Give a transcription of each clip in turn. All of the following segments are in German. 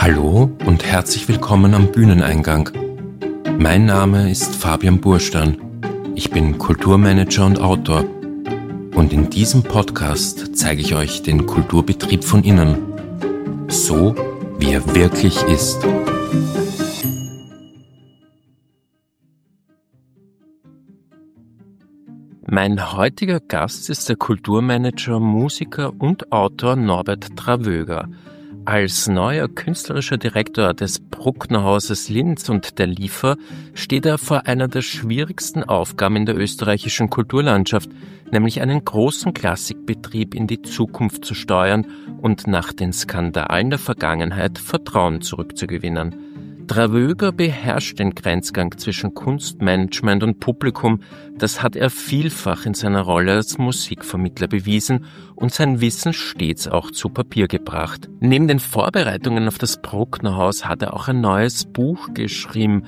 Hallo und herzlich willkommen am Bühneneingang. Mein Name ist Fabian Burstern. Ich bin Kulturmanager und Autor. Und in diesem Podcast zeige ich euch den Kulturbetrieb von innen. So, wie er wirklich ist. Mein heutiger Gast ist der Kulturmanager, Musiker und Autor Norbert Travöger. Als neuer künstlerischer Direktor des Brucknerhauses Linz und der LIFA steht er vor einer der schwierigsten Aufgaben in der österreichischen Kulturlandschaft, nämlich einen großen Klassikbetrieb in die Zukunft zu steuern und nach den Skandalen der Vergangenheit Vertrauen zurückzugewinnen. Travöger beherrscht den Grenzgang zwischen Kunstmanagement und Publikum. Das hat er vielfach in seiner Rolle als Musikvermittler bewiesen und sein Wissen stets auch zu Papier gebracht. Neben den Vorbereitungen auf das Brucknerhaus hat er auch ein neues Buch geschrieben.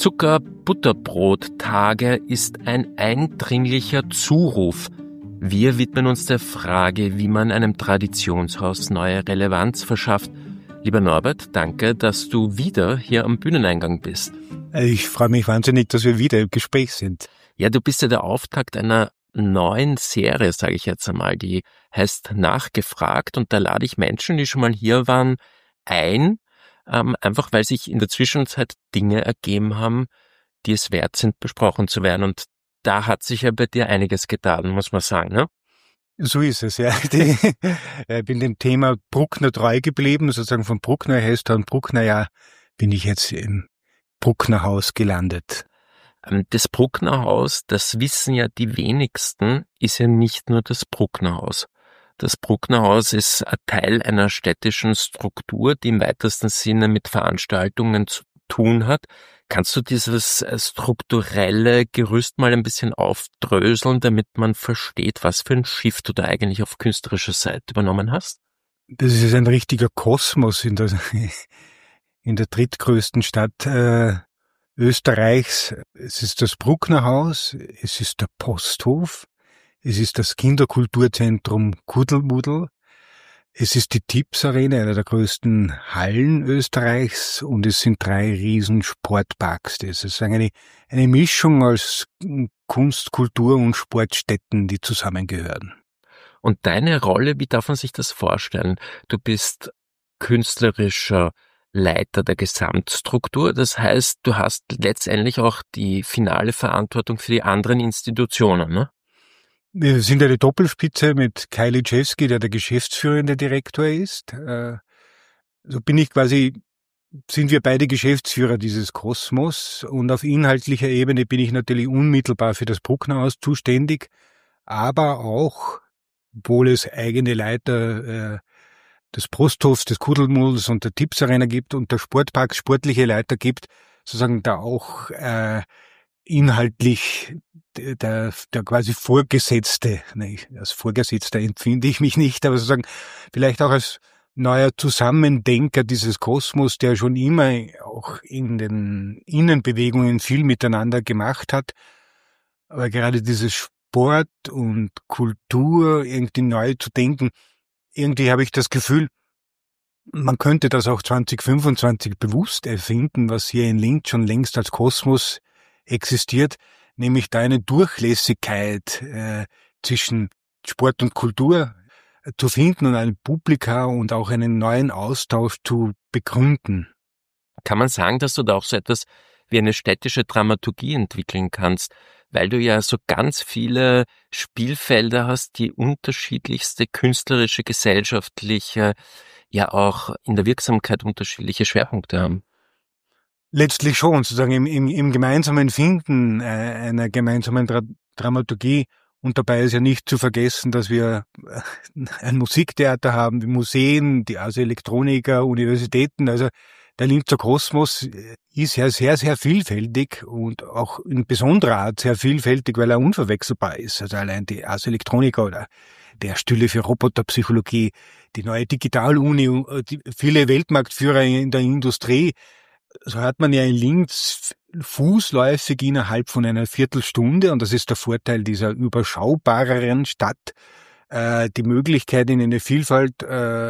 Zucker-Butterbrot-Tage ist ein eindringlicher Zuruf. Wir widmen uns der Frage, wie man einem Traditionshaus neue Relevanz verschafft. Lieber Norbert, danke, dass du wieder hier am Bühneneingang bist. Ich freue mich wahnsinnig, dass wir wieder im Gespräch sind. Ja, du bist ja der Auftakt einer neuen Serie, sage ich jetzt einmal, die heißt Nachgefragt, und da lade ich Menschen, die schon mal hier waren, ein, einfach weil sich in der Zwischenzeit Dinge ergeben haben, die es wert sind, besprochen zu werden, und da hat sich ja bei dir einiges getan, muss man sagen, ne? So ist es, ja. Ich bin dem Thema Bruckner treu geblieben, sozusagen von Bruckner Hester und Bruckner, ja, bin ich jetzt im Brucknerhaus gelandet. Das Brucknerhaus, das wissen ja die wenigsten, ist ja nicht nur das Brucknerhaus. Das Brucknerhaus ist ein Teil einer städtischen Struktur, die im weitesten Sinne mit Veranstaltungen zu tun hat. Kannst du dieses strukturelle Gerüst mal ein bisschen aufdröseln, damit man versteht, was für ein Shift du da eigentlich auf künstlerischer Seite übernommen hast? Das ist ein richtiger Kosmos in der drittgrößten Stadt Österreichs. Es ist das Brucknerhaus, es ist der Posthof, es ist das Kinderkulturzentrum Kuddelmuddel, es ist die Tips Arena, einer der größten Hallen Österreichs, und es sind 3 riesen Sportparks. Das ist eine Mischung aus Kunst, Kultur und Sportstätten, die zusammengehören. Und deine Rolle, wie darf man sich das vorstellen? Du bist künstlerischer Leiter der Gesamtstruktur. Das heißt, du hast letztendlich auch die finale Verantwortung für die anderen Institutionen, ne? Wir sind eine Doppelspitze mit Kai Liszewski, der geschäftsführende Direktor ist. So sind wir beide Geschäftsführer dieses Kosmos, und auf inhaltlicher Ebene bin ich natürlich unmittelbar für das Brucknerhaus zuständig, aber auch, obwohl es eigene Leiter des Posthofs, des Kuddelmuddels und der Tips Arena gibt und der Sportparks sportliche Leiter gibt, sozusagen da auch inhaltlich der quasi Vorgesetzte, als Vorgesetzter empfinde ich mich nicht, aber sozusagen vielleicht auch als neuer Zusammendenker dieses Kosmos, der schon immer auch in den Innenbewegungen viel miteinander gemacht hat, aber gerade dieses Sport und Kultur irgendwie neu zu denken, irgendwie habe ich das Gefühl, man könnte das auch 2025 bewusst erfinden, was hier in Linz schon längst als Kosmos existiert, nämlich da eine Durchlässigkeit zwischen Sport und Kultur zu finden und ein Publika und auch einen neuen Austausch zu begründen. Kann man sagen, dass du da auch so etwas wie eine städtische Dramaturgie entwickeln kannst, weil du ja so ganz viele Spielfelder hast, die unterschiedlichste künstlerische, gesellschaftliche, ja auch in der Wirksamkeit unterschiedliche Schwerpunkte haben? Letztlich schon, sozusagen im gemeinsamen Finden einer gemeinsamen Dramaturgie. Und dabei ist ja nicht zu vergessen, dass wir ein Musiktheater haben, wie Museen, die Ars Electronica, Universitäten. Also der Linzer Kosmos ist ja sehr, sehr vielfältig und auch in besonderer Art sehr vielfältig, weil er unverwechselbar ist. Also allein die Ars Electronica oder der Stühle für Roboterpsychologie, die neue Digital-Uni, viele Weltmarktführer in der Industrie. So hat man ja in Linz fußläufig innerhalb von einer Viertelstunde, und das ist der Vorteil dieser überschaubareren Stadt, die Möglichkeit, in eine Vielfalt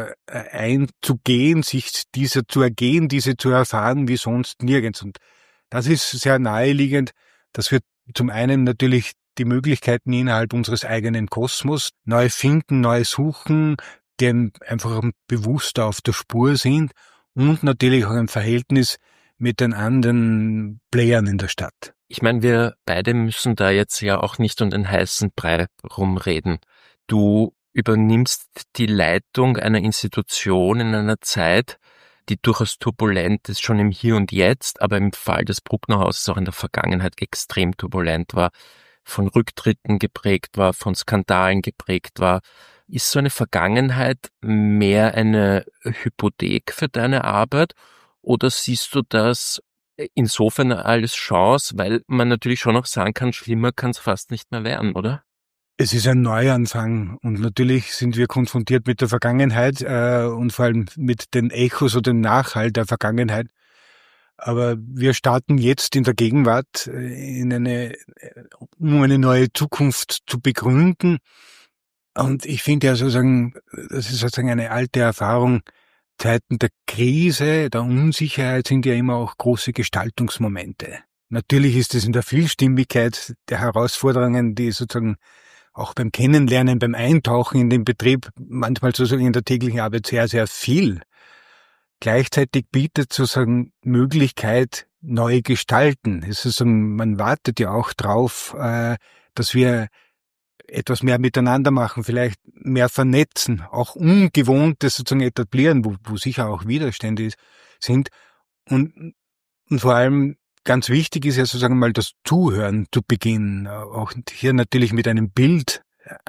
einzugehen, sich dieser zu ergehen, diese zu erfahren wie sonst nirgends. Und das ist sehr naheliegend, dass wir zum einen natürlich die Möglichkeiten innerhalb unseres eigenen Kosmos neu finden, neu suchen, die einfach bewusster auf der Spur sind und natürlich auch im Verhältnis mit den anderen Playern in der Stadt. Ich meine, wir beide müssen da jetzt ja auch nicht um den heißen Brei rumreden. Du übernimmst die Leitung einer Institution in einer Zeit, die durchaus turbulent ist, schon im Hier und Jetzt, aber im Fall des Brucknerhauses auch in der Vergangenheit extrem turbulent war, von Rücktritten geprägt war, von Skandalen geprägt war. Ist so eine Vergangenheit mehr eine Hypothek für deine Arbeit oder siehst du das insofern als Chance, weil man natürlich schon auch sagen kann, schlimmer kann es fast nicht mehr werden, oder? Es ist ein Neuanfang und natürlich sind wir konfrontiert mit der Vergangenheit und vor allem mit den Echos oder dem Nachhall der Vergangenheit. Aber wir starten jetzt in der Gegenwart um eine neue Zukunft zu begründen. Und ich finde ja sozusagen, das ist sozusagen eine alte Erfahrung, Zeiten der Krise, der Unsicherheit sind ja immer auch große Gestaltungsmomente. Natürlich ist es in der Vielstimmigkeit der Herausforderungen, die sozusagen auch beim Kennenlernen, beim Eintauchen in den Betrieb, manchmal sozusagen in der täglichen Arbeit sehr, sehr viel. Gleichzeitig bietet sozusagen Möglichkeit, neu gestalten. Es ist sozusagen, man wartet ja auch drauf, dass wir etwas mehr miteinander machen, vielleicht mehr vernetzen, auch Ungewohntes sozusagen etablieren, wo sicher auch Widerstände sind. Und vor allem ganz wichtig ist ja sozusagen mal das Zuhören zu Beginn. Auch hier natürlich mit einem Bild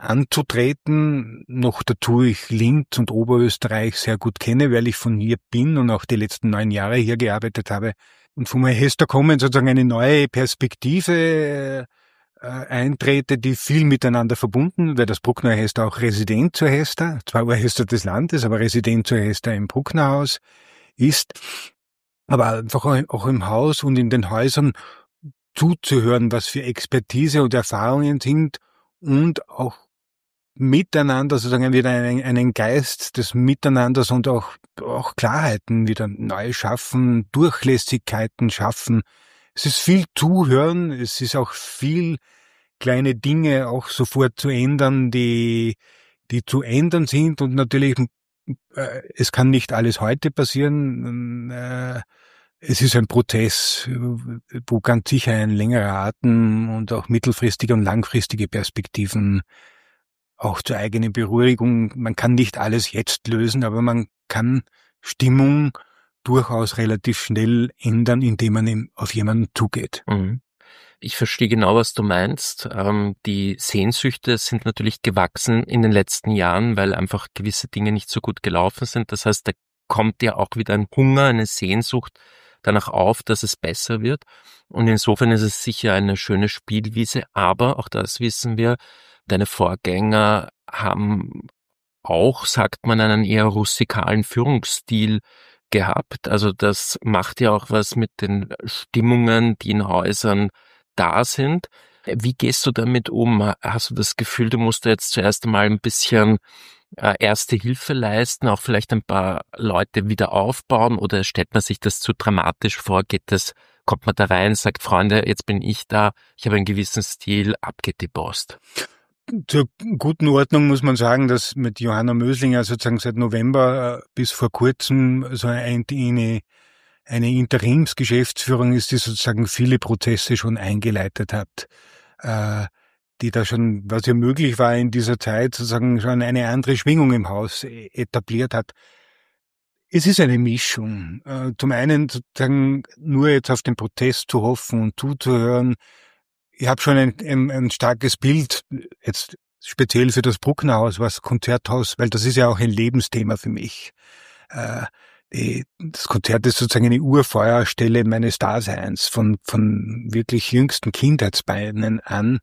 anzutreten. Noch dazu ich Linz und Oberösterreich sehr gut kenne, weil ich von hier bin und auch die letzten 9 Jahre hier gearbeitet habe. Und von mir Hester kommen sozusagen eine neue Perspektive eintrete, die viel miteinander verbunden, weil das Bruckner Hester auch Resident zur Hester, zwar Oberhester des Landes, aber Resident zur Hester im Brucknerhaus ist, aber einfach auch im Haus und in den Häusern zuzuhören, was für Expertise und Erfahrungen sind und auch miteinander sozusagen wieder einen Geist des Miteinanders und auch Klarheiten wieder neu schaffen, Durchlässigkeiten schaffen. Es ist viel Zuhören, es ist auch viel kleine Dinge auch sofort zu ändern, die zu ändern sind und natürlich, es kann nicht alles heute passieren. Es ist ein Prozess, wo ganz sicher ein längerer Atem und auch mittelfristige und langfristige Perspektiven auch zur eigenen Beruhigung. Man kann nicht alles jetzt lösen, aber man kann Stimmung durchaus relativ schnell ändern, indem man auf jemanden zugeht. Mhm. Ich verstehe genau, was du meinst. Die Sehnsüchte sind natürlich gewachsen in den letzten Jahren, weil einfach gewisse Dinge nicht so gut gelaufen sind. Das heißt, da kommt ja auch wieder ein Hunger, eine Sehnsucht danach auf, dass es besser wird. Und insofern ist es sicher eine schöne Spielwiese. Aber, auch das wissen wir, deine Vorgänger haben auch, sagt man, einen eher rustikalen Führungsstil gehabt. Also das macht ja auch was mit den Stimmungen, die in Häusern da sind. Wie gehst du damit um? Hast du das Gefühl, du musst jetzt zuerst einmal ein bisschen erste Hilfe leisten, auch vielleicht ein paar Leute wieder aufbauen, oder stellt man sich das zu dramatisch vor? Kommt man da rein, sagt, Freunde, jetzt bin ich da, ich habe einen gewissen Stil, ab geht die Post? Zur guten Ordnung muss man sagen, dass mit Johanna Möslinger sozusagen seit November bis vor kurzem so eine Interimsgeschäftsführung ist, die sozusagen viele Prozesse schon eingeleitet hat, die da schon, was ja möglich war in dieser Zeit, sozusagen schon eine andere Schwingung im Haus etabliert hat. Es ist eine Mischung. Zum einen sozusagen nur jetzt auf den Protest zu hoffen und zuzuhören. Ich habe schon ein starkes Bild, jetzt speziell für das Brucknerhaus, was Konzerthaus, weil das ist ja auch ein Lebensthema für mich. Das Konzert ist sozusagen eine Urfeuerstelle meines Daseins, von wirklich jüngsten Kindheitsbeinen an.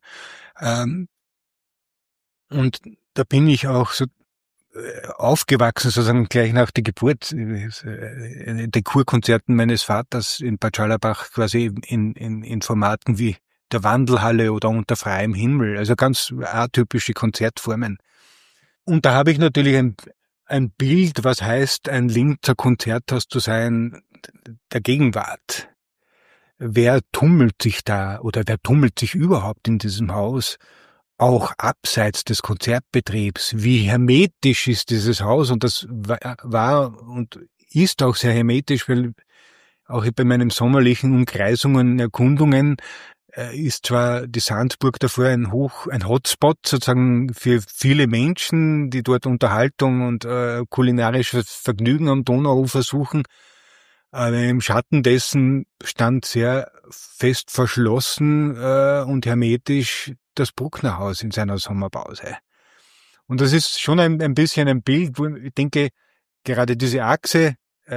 Und da bin ich auch so aufgewachsen, sozusagen gleich nach der Geburt, den Kurkonzerten meines Vaters in Bad Schallerbach, quasi in Formaten wie der Wandelhalle oder unter freiem Himmel, also ganz atypische Konzertformen. Und da habe ich natürlich ein Bild, was heißt, ein Linzer Konzerthaus zu sein, der Gegenwart. Wer tummelt sich da oder wer tummelt sich überhaupt in diesem Haus? Auch abseits des Konzertbetriebs. Wie hermetisch ist dieses Haus? Und das war und ist auch sehr hermetisch, weil auch bei meinen sommerlichen Umkreisungen, Erkundungen, ist zwar die Salzburg davor ein Hotspot sozusagen für viele Menschen, die dort Unterhaltung und kulinarisches Vergnügen am Donauufer suchen, aber im Schatten dessen stand sehr fest verschlossen und hermetisch das Brucknerhaus in seiner Sommerpause. Und das ist schon ein bisschen ein Bild, wo ich denke, gerade diese Achse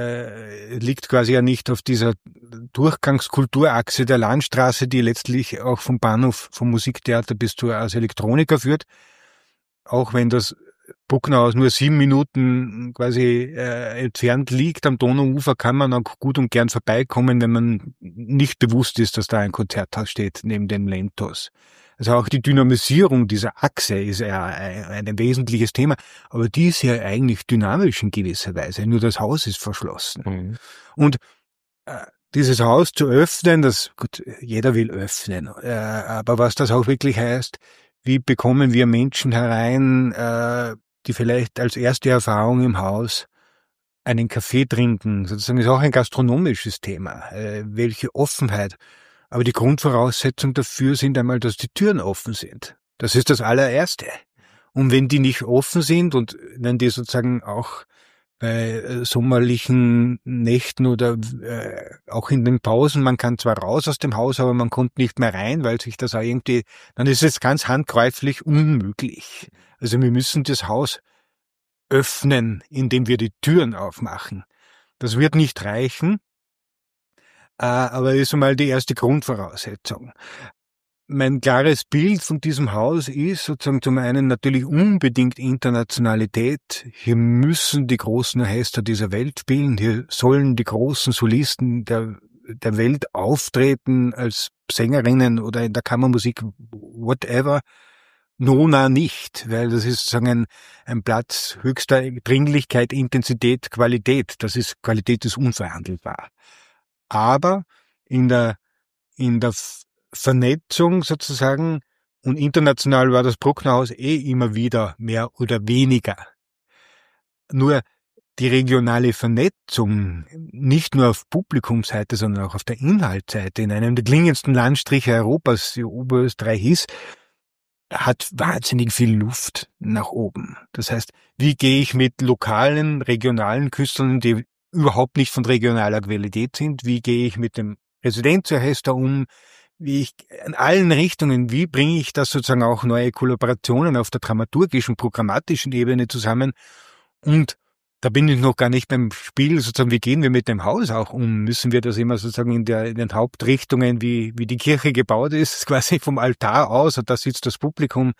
liegt quasi ja nicht auf dieser Durchgangskulturachse der Landstraße, die letztlich auch vom Bahnhof, vom Musiktheater bis zur Ars Electronica führt. Auch wenn das Brucknerhaus nur 7 Minuten quasi entfernt liegt am Donauufer, kann man auch gut und gern vorbeikommen, wenn man nicht bewusst ist, dass da ein Konzerthaus steht neben dem Lentos. Also auch die Dynamisierung dieser Achse ist ja ein wesentliches Thema, aber die ist ja eigentlich dynamisch in gewisser Weise, nur das Haus ist verschlossen. Mhm. Und dieses Haus zu öffnen, gut, jeder will öffnen, aber was das auch wirklich heißt, wie bekommen wir Menschen herein, die vielleicht als erste Erfahrung im Haus einen Kaffee trinken, sozusagen ist auch ein gastronomisches Thema, welche Offenheit. Aber die Grundvoraussetzung dafür sind einmal, dass die Türen offen sind. Das ist das allererste. Und wenn die nicht offen sind und wenn die sozusagen auch bei sommerlichen Nächten oder auch in den Pausen, man kann zwar raus aus dem Haus, aber man kommt nicht mehr rein, weil sich das auch irgendwie, dann ist es ganz handgreiflich unmöglich. Also wir müssen das Haus öffnen, indem wir die Türen aufmachen. Das wird nicht reichen, aber ist einmal die erste Grundvoraussetzung. Mein klares Bild von diesem Haus ist sozusagen zum einen natürlich unbedingt Internationalität. Hier müssen die großen Orchester dieser Welt spielen. Hier sollen die großen Solisten der Welt auftreten als Sängerinnen oder in der Kammermusik, whatever. Nona nicht, weil das ist sozusagen ein Platz höchster Dringlichkeit, Intensität, Qualität. Qualität ist unverhandelbar. Aber in der Vernetzung sozusagen und international war das Brucknerhaus immer wieder mehr oder weniger. Nur die regionale Vernetzung, nicht nur auf Publikumsseite, sondern auch auf der Inhaltsseite, in einem der klingendsten Landstriche Europas, wie Oberösterreich ist, hat wahnsinnig viel Luft nach oben. Das heißt, wie gehe ich mit lokalen, regionalen Künstlern, die überhaupt nicht von regionaler Qualität sind, wie gehe ich mit dem Residenzorchester um, in allen Richtungen, wie bringe ich das sozusagen auch neue Kollaborationen auf der dramaturgischen, programmatischen Ebene zusammen. Und da bin ich noch gar nicht beim Spiel, sozusagen, wie gehen wir mit dem Haus auch um? Müssen wir das immer sozusagen in den Hauptrichtungen, wie die Kirche gebaut ist, quasi vom Altar aus, und da sitzt das Publikum.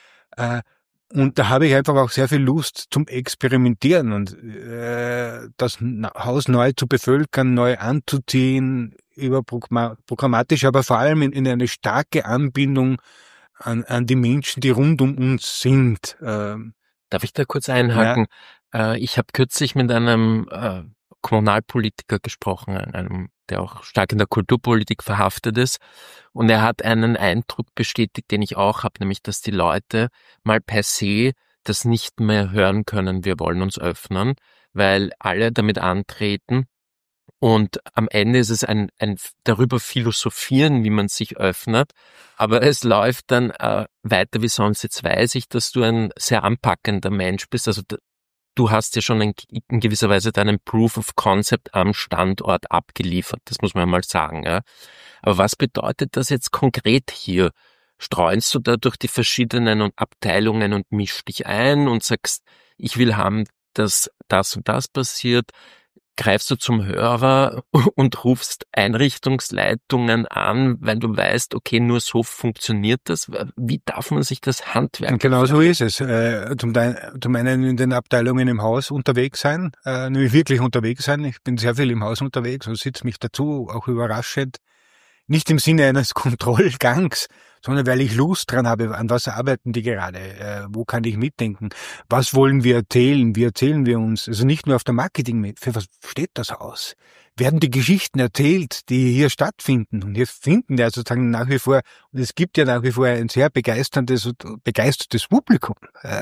Und da habe ich einfach auch sehr viel Lust zum Experimentieren und das Haus neu zu bevölkern, neu anzuziehen, über programmatisch, aber vor allem in eine starke Anbindung an die Menschen, die rund um uns sind. Darf ich da kurz einhaken? Ja. Ich habe kürzlich mit einem Kommunalpolitiker gesprochen, einem, der auch stark in der Kulturpolitik verhaftet ist. Und er hat einen Eindruck bestätigt, den ich auch habe, nämlich, dass die Leute mal per se das nicht mehr hören können, wir wollen uns öffnen, weil alle damit antreten. Und am Ende ist es ein darüber philosophieren, wie man sich öffnet. Aber es läuft dann weiter wie sonst. Jetzt weiß ich, dass du ein sehr anpackender Mensch bist. Also du hast ja schon in gewisser Weise deinen Proof of Concept am Standort abgeliefert. Das muss man mal sagen. Ja. Aber was bedeutet das jetzt konkret hier? Streunst du da durch die verschiedenen Abteilungen und mischst dich ein und sagst, ich will haben, dass das und das passiert? Greifst du zum Hörer und rufst Einrichtungsleitungen an, weil du weißt, okay, nur so funktioniert das? Wie darf man sich das Handwerk? Genau so ist es. Zum einen in den Abteilungen im Haus unterwegs sein, nämlich wirklich unterwegs sein. Ich bin sehr viel im Haus unterwegs und sitze mich dazu, auch überraschend. Nicht im Sinne eines Kontrollgangs, sondern weil ich Lust dran habe, an was arbeiten die gerade, wo kann ich mitdenken, was wollen wir erzählen, wie erzählen wir uns, also nicht nur auf der Marketing, für was steht das aus? Werden die Geschichten erzählt, die hier stattfinden, und hier finden ja sozusagen nach wie vor, und es gibt ja nach wie vor ein sehr begeistertes Publikum,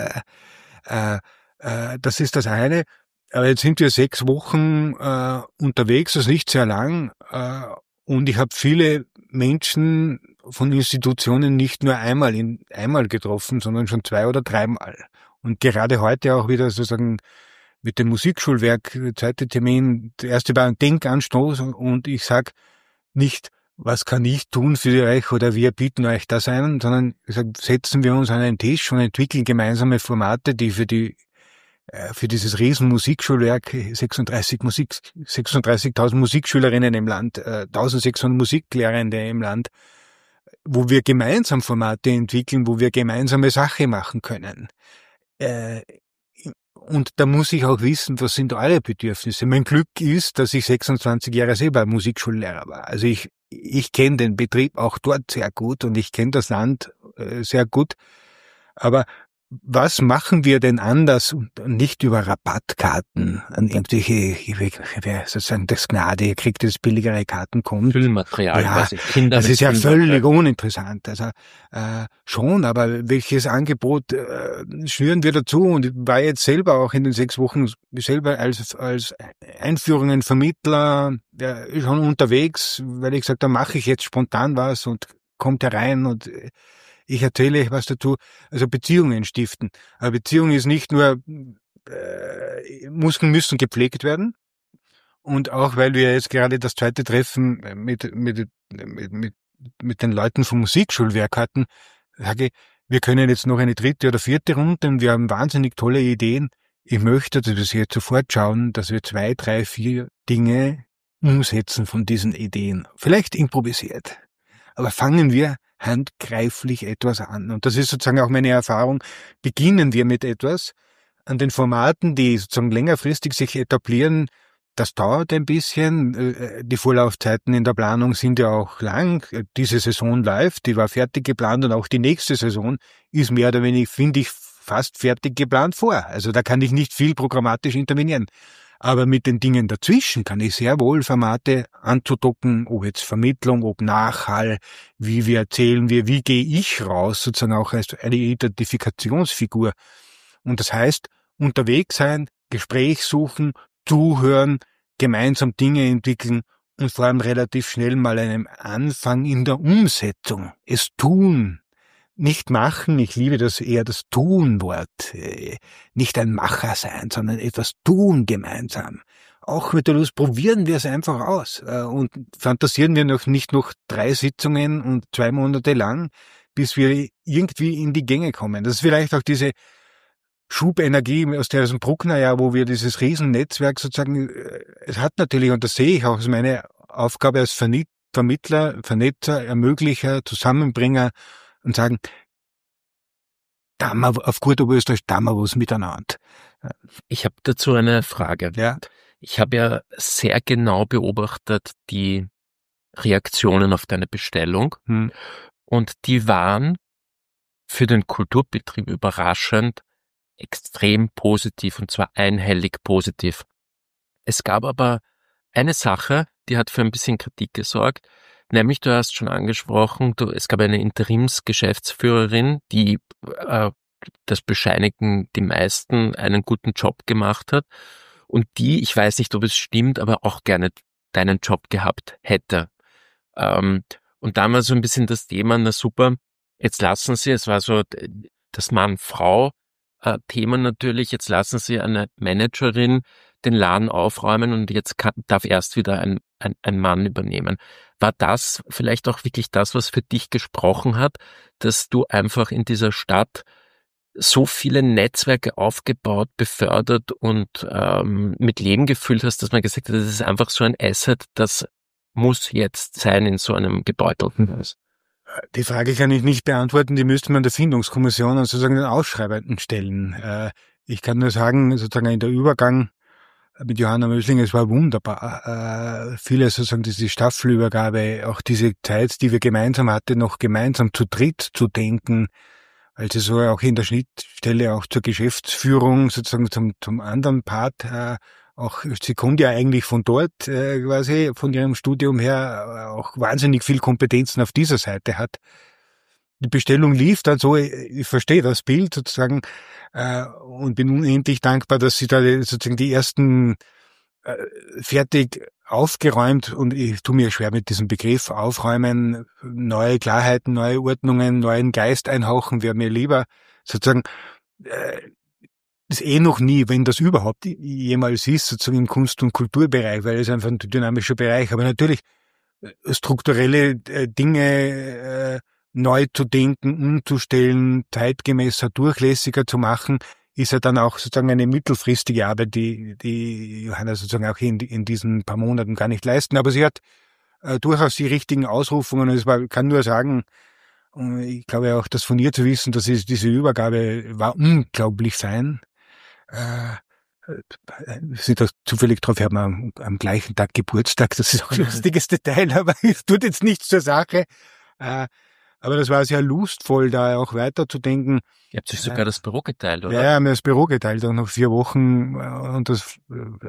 das ist das eine. Aber jetzt sind wir 6 Wochen unterwegs, das ist nicht sehr lang, und ich habe viele Menschen von Institutionen nicht nur einmal getroffen, sondern schon 2 oder 3 Mal. Und gerade heute auch wieder sozusagen mit dem Musikschulwerk, zweite Termin, der erste war ein Denkanstoß, und ich sag nicht, was kann ich tun für euch oder wir bieten euch das ein, sondern ich sag, setzen wir uns an einen Tisch und entwickeln gemeinsame Formate, die für dieses riesen Musikschulwerk, 36.000 Musikschülerinnen im Land, 1.600 Musiklehrende im Land, wo wir gemeinsam Formate entwickeln, wo wir gemeinsame Sache machen können. Und da muss ich auch wissen, was sind eure Bedürfnisse. Mein Glück ist, dass ich 26 Jahre selber Musikschullehrer war. Also ich kenne den Betrieb auch dort sehr gut und ich kenne das Land sehr gut. Aber was machen wir denn anders und nicht über Rabattkarten an irgendwelche, sozusagen das Gnade, ihr kriegt das billigere Karten, kommt. Füllmaterial, ja, weiß ich, Kinder. Das ist ja völlig uninteressant. Also schon, aber welches Angebot schnüren wir dazu? Und ich war jetzt selber auch in den 6 Wochen selber als Einführungen Vermittler schon unterwegs, weil ich gesagt habe, da mache ich jetzt spontan was und kommt herein und ich erzähle euch was dazu. Also Beziehungen stiften. Aber Beziehung ist nicht nur, Muskeln müssen gepflegt werden. Und auch weil wir jetzt gerade das zweite Treffen mit den Leuten vom Musikschulwerk hatten, sage ich, wir können jetzt noch eine 3. oder 4. Runde und wir haben wahnsinnig tolle Ideen. Ich möchte, dass wir jetzt sofort schauen, dass wir 2, 3, 4 Dinge umsetzen von diesen Ideen. Vielleicht improvisiert. Aber fangen wir handgreiflich etwas an. Und das ist sozusagen auch meine Erfahrung. Beginnen wir mit etwas. An den Formaten, die sozusagen längerfristig sich etablieren, das dauert ein bisschen. Die Vorlaufzeiten in der Planung sind ja auch lang. Diese Saison läuft, die war fertig geplant und auch die nächste Saison ist mehr oder weniger, finde ich, fast fertig geplant vor. Also da kann ich nicht viel programmatisch intervenieren. Aber mit den Dingen dazwischen kann ich sehr wohl Formate anzudocken, ob jetzt Vermittlung, ob Nachhall, wie erzählen wir, wie gehe ich raus, sozusagen auch als eine Identifikationsfigur. Und das heißt, unterwegs sein, Gespräch suchen, zuhören, gemeinsam Dinge entwickeln und vor allem relativ schnell mal einen Anfang in der Umsetzung. Es tun. Nicht machen, ich liebe das eher das Tun-Wort. Nicht ein Macher sein, sondern etwas tun gemeinsam. Auch mit der Lust probieren wir es einfach aus und fantasieren wir nicht noch 3 Sitzungen und 2 Monate lang, bis wir irgendwie in die Gänge kommen. Das ist vielleicht auch diese Schubenergie aus dem Bruckner-Jahr, wo wir dieses Riesennetzwerk sozusagen, es hat natürlich, und das sehe ich auch als meine Aufgabe als Vermittler, Vernetzer, Ermöglicher, Zusammenbringer, und sagen, da haben wir auf gut Oberösterreich, da haben wir was miteinander. Ich habe dazu eine Frage. Ja. Ich habe ja sehr genau beobachtet die Reaktionen auf deine Bestellung und die waren für den Kulturbetrieb überraschend extrem positiv und zwar einhellig positiv. Es gab aber eine Sache, die hat für ein bisschen Kritik gesorgt. Nämlich, du hast schon angesprochen, es gab eine Interimsgeschäftsführerin, die, das bescheinigen die meisten, einen guten Job gemacht hat und die, ich weiß nicht, ob es stimmt, aber auch gerne deinen Job gehabt hätte. Und da war so ein bisschen das Thema, na super, jetzt lassen Sie, es war so das Mann-Frau-Thema natürlich, jetzt lassen Sie eine Managerin den Laden aufräumen und jetzt darf erst wieder ein Mann übernehmen. War das vielleicht auch wirklich das, was für dich gesprochen hat, dass du einfach in dieser Stadt so viele Netzwerke aufgebaut, befördert und mit Leben gefüllt hast, dass man gesagt hat, das ist einfach so ein Asset, das muss jetzt sein in so einem gebeutelten Haus? Die Frage kann ich nicht beantworten, die müsste man der Findungskommission und sozusagen den Ausschreibenden stellen. Ich kann nur sagen, sozusagen in der Übergang mit Johanna Möslinger, es war wunderbar. Viele sozusagen diese Staffelübergabe, auch diese Zeit, die wir gemeinsam hatten, noch gemeinsam zu dritt zu denken, also so auch in der Schnittstelle auch zur Geschäftsführung, sozusagen zum anderen Part, auch sie kommt ja eigentlich von dort, quasi von ihrem Studium her, auch wahnsinnig viel Kompetenzen auf dieser Seite hat. Die Bestellung lief dann so, ich verstehe das Bild sozusagen, und bin unendlich dankbar, dass sie da sozusagen die ersten fertig aufgeräumt, und ich tue mir schwer mit diesem Begriff aufräumen, neue Klarheiten, neue Ordnungen, neuen Geist einhauchen, wäre mir lieber, sozusagen, ist noch nie, wenn das überhaupt jemals ist, sozusagen im Kunst- und Kulturbereich, weil es einfach ein dynamischer Bereich, aber natürlich strukturelle Dinge neu zu denken, umzustellen, zeitgemäßer, durchlässiger zu machen, ist ja dann auch sozusagen eine mittelfristige Arbeit, die Johanna sozusagen auch in diesen paar Monaten gar nicht leisten. Aber sie hat durchaus die richtigen Ausrufungen. Und kann nur sagen, ich glaube auch, das von ihr zu wissen, dass diese Übergabe war unglaublich fein. Sind da zufällig drauf, haben wir am gleichen Tag Geburtstag. Das ist auch ein lustiges Detail, aber es tut jetzt nichts zur Sache. Aber das war sehr lustvoll, da auch weiterzudenken. Ihr habt euch sogar das Büro geteilt, oder? Ja, wir haben das Büro geteilt, auch noch 4 Wochen. Und das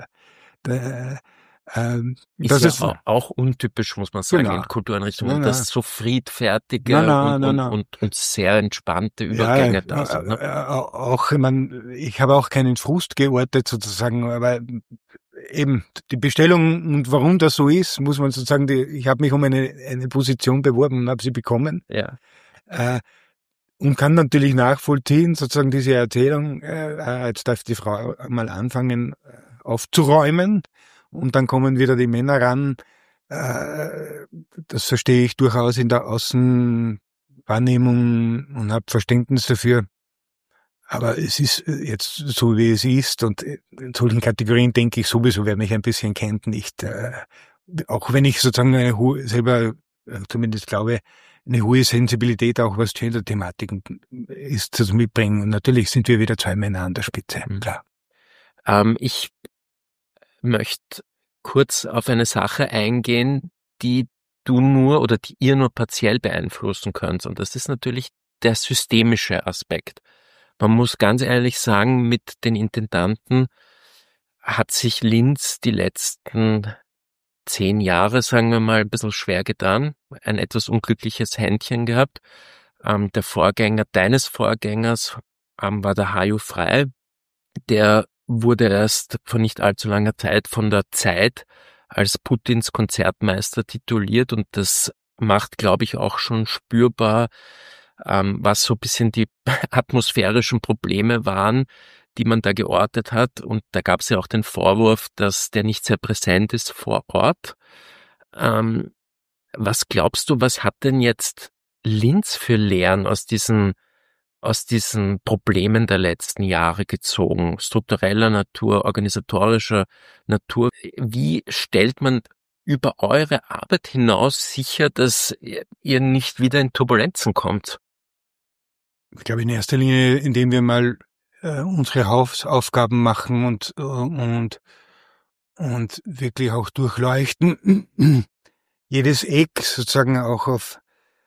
ist ja auch untypisch, muss man sagen, genau. in Kultureinrichtungen. Und das so friedfertige und sehr entspannte Übergänge da sind. Ne? Auch, ich habe auch keinen Frust geortet sozusagen, aber eben die Bestellung und warum das so ist, muss man sozusagen, ich habe mich um eine Position beworben und habe sie bekommen. Ja. Und kann natürlich nachvollziehen, sozusagen diese Erzählung, jetzt darf die Frau mal anfangen aufzuräumen und dann kommen wieder die Männer ran. Das verstehe ich durchaus in der Außenwahrnehmung und habe Verständnis dafür. Aber es ist jetzt so, wie es ist, und in solchen Kategorien denke ich sowieso, wer mich ein bisschen kennt, nicht, auch wenn ich sozusagen selber zumindest glaube, eine hohe Sensibilität auch was Gender-Thematiken ist, das mitbringen. Und natürlich sind wir wieder 2 Männer an der Spitze, klar. Ich möchte kurz auf eine Sache eingehen, die ihr nur partiell beeinflussen könnt. Und das ist natürlich der systemische Aspekt. Man muss ganz ehrlich sagen, mit den Intendanten hat sich Linz die letzten 10 Jahre, sagen wir mal, ein bisschen schwer getan, ein etwas unglückliches Händchen gehabt. Der Vorgänger deines Vorgängers war der Hajo Frey. Der wurde erst vor nicht allzu langer Zeit von der Zeit als Putins Konzertmeister tituliert, und das macht, glaube ich, auch schon spürbar, was so ein bisschen die atmosphärischen Probleme waren, die man da geortet hat. Und da gab es ja auch den Vorwurf, dass der nicht sehr präsent ist vor Ort. Was glaubst du, was hat denn jetzt Linz für Lehren aus diesen Problemen der letzten Jahre gezogen? Struktureller Natur, organisatorischer Natur. Wie stellt man über eure Arbeit hinaus sicher, dass ihr nicht wieder in Turbulenzen kommt? Ich glaube in erster Linie, indem wir mal unsere Hausaufgaben machen und wirklich auch durchleuchten. Jedes Eck sozusagen auch auf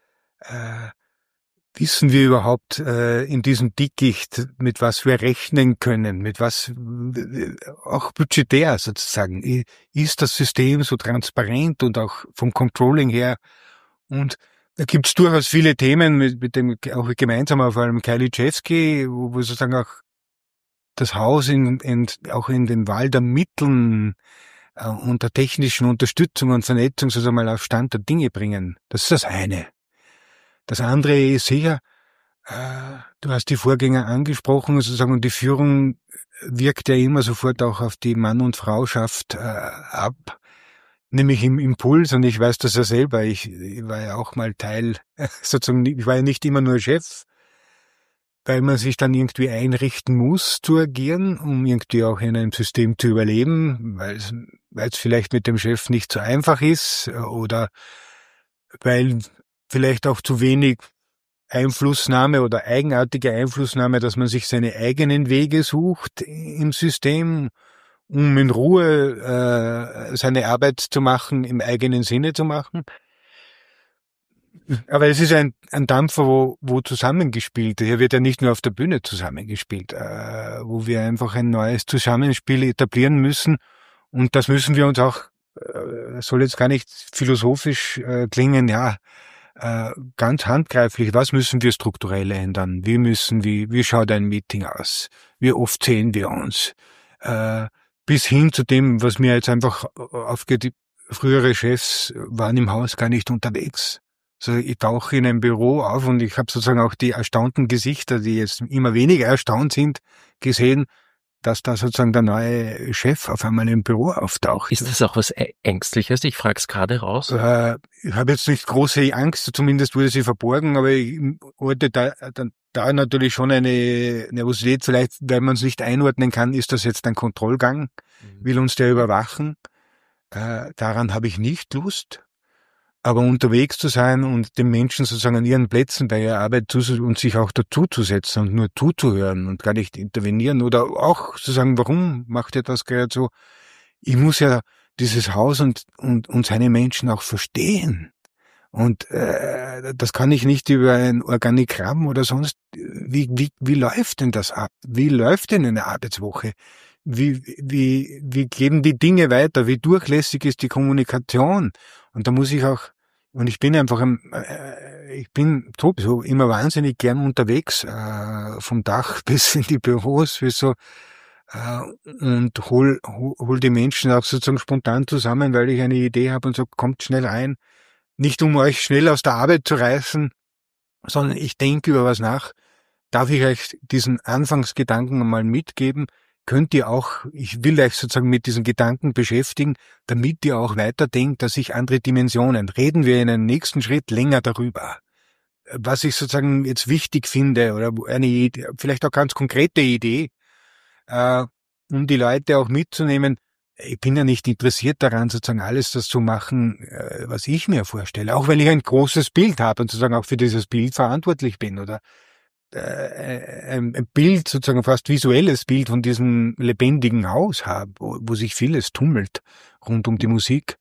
wissen wir überhaupt in diesem Dickicht, mit was wir rechnen können, mit was auch budgetär sozusagen. Ist das System so transparent und auch vom Controlling her? Und da gibt's durchaus viele Themen mit dem auch gemeinsam, vor allem Kai Liszewski, wo sozusagen auch das Haus auch in den Wahl der Mitteln und der technischen Unterstützung und Vernetzung sozusagen mal auf Stand der Dinge bringen. Das ist das eine. Das andere ist sicher, du hast die Vorgänger angesprochen, sozusagen, und die Führung wirkt ja immer sofort auch auf die Mann- und Frauschaft ab, nämlich im Impuls, und ich weiß das ja selber, ich war ja auch mal Teil, sozusagen, ich war ja nicht immer nur Chef, weil man sich dann irgendwie einrichten muss zu agieren, um irgendwie auch in einem System zu überleben, weil es vielleicht mit dem Chef nicht so einfach ist oder weil vielleicht auch zu wenig Einflussnahme oder eigenartige Einflussnahme, dass man sich seine eigenen Wege sucht im System um in Ruhe seine Arbeit zu machen, im eigenen Sinne zu machen. Aber es ist ein Dampfer, wo zusammengespielt. Hier wird ja nicht nur auf der Bühne zusammengespielt, wo wir einfach ein neues Zusammenspiel etablieren müssen. Und das müssen wir uns auch, soll jetzt gar nicht philosophisch klingen, ja, ganz handgreiflich. Was müssen wir strukturell ändern? Wie schaut ein Meeting aus? Wie oft sehen wir uns? Bis hin zu dem, was mir jetzt einfach aufgeht, frühere Chefs waren im Haus gar nicht unterwegs. Also ich tauche in einem Büro auf und ich habe sozusagen auch die erstaunten Gesichter, die jetzt immer weniger erstaunt sind, gesehen, dass da sozusagen der neue Chef auf einmal im Büro auftaucht. Ist das auch was Ängstliches? Ich frage es gerade raus. Ich habe jetzt nicht große Angst, zumindest wurde sie verborgen, aber ich hatte da natürlich schon eine Nervosität, vielleicht, weil man es nicht einordnen kann, ist das jetzt ein Kontrollgang? Will uns der überwachen? Daran habe ich nicht Lust. Aber unterwegs zu sein und den Menschen sozusagen an ihren Plätzen bei ihrer Arbeit und sich auch dazuzusetzen und nur zuzuhören und gar nicht intervenieren oder auch zu sagen, warum macht ihr das gerade so? Ich muss ja dieses Haus und seine Menschen auch verstehen. Und das kann ich nicht über ein Organigramm oder sonst. Wie läuft denn das ab? Wie läuft denn eine Arbeitswoche? Wie gehen die Dinge weiter? Wie durchlässig ist die Kommunikation? Und da muss ich auch, und ich bin einfach, ich bin so immer wahnsinnig gern unterwegs, vom Dach bis in die Büros, bis so, und hol die Menschen auch sozusagen spontan zusammen, weil ich eine Idee habe und so, kommt schnell rein. Nicht um euch schnell aus der Arbeit zu reißen, sondern ich denke über was nach. Darf ich euch diesen Anfangsgedanken einmal mitgeben? Ich will euch sozusagen mit diesen Gedanken beschäftigen, damit ihr auch weiterdenkt, dass ich andere Dimensionen. Reden wir in einem nächsten Schritt länger darüber. Was ich sozusagen jetzt wichtig finde oder eine Idee, vielleicht auch ganz konkrete Idee, um die Leute auch mitzunehmen. Ich bin ja nicht interessiert daran, sozusagen alles das zu machen, was ich mir vorstelle. Auch weil ich ein großes Bild habe und sozusagen auch für dieses Bild verantwortlich bin oder ein Bild, sozusagen fast visuelles Bild von diesem lebendigen Haus habe, wo sich vieles tummelt rund um die Musik.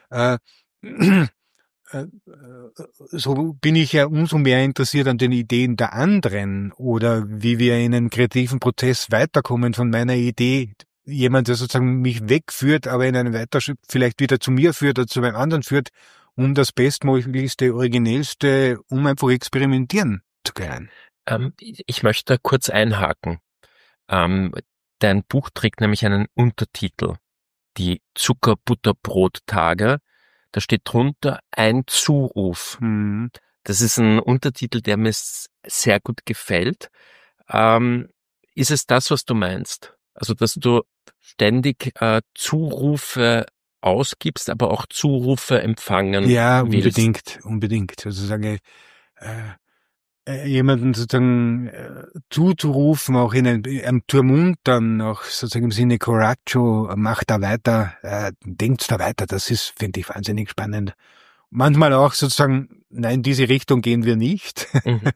So bin ich ja umso mehr interessiert an den Ideen der anderen oder wie wir in einem kreativen Prozess weiterkommen von meiner Idee. Jemand, der sozusagen mich wegführt, aber in einem Weiterschritt vielleicht wieder zu mir führt oder zu einem anderen führt, um das Bestmöglichste, Originellste, um einfach experimentieren zu können. Ich möchte da kurz einhaken. Dein Buch trägt nämlich einen Untertitel, die Zucker-Butter-Brot-Tage. Da steht drunter ein Zuruf. Das ist ein Untertitel, der mir sehr gut gefällt. Ist es das, was du meinst? Also, dass du ständig Zurufe ausgibst, aber auch Zurufe empfangen willst? Unbedingt. Also sage jemanden sozusagen zuzurufen, auch in einem Turmuntern, auch sozusagen im Sinne Coraggio, macht da weiter, denkt da weiter, das ist, finde ich, wahnsinnig spannend. Manchmal auch sozusagen, nein, in diese Richtung gehen wir nicht.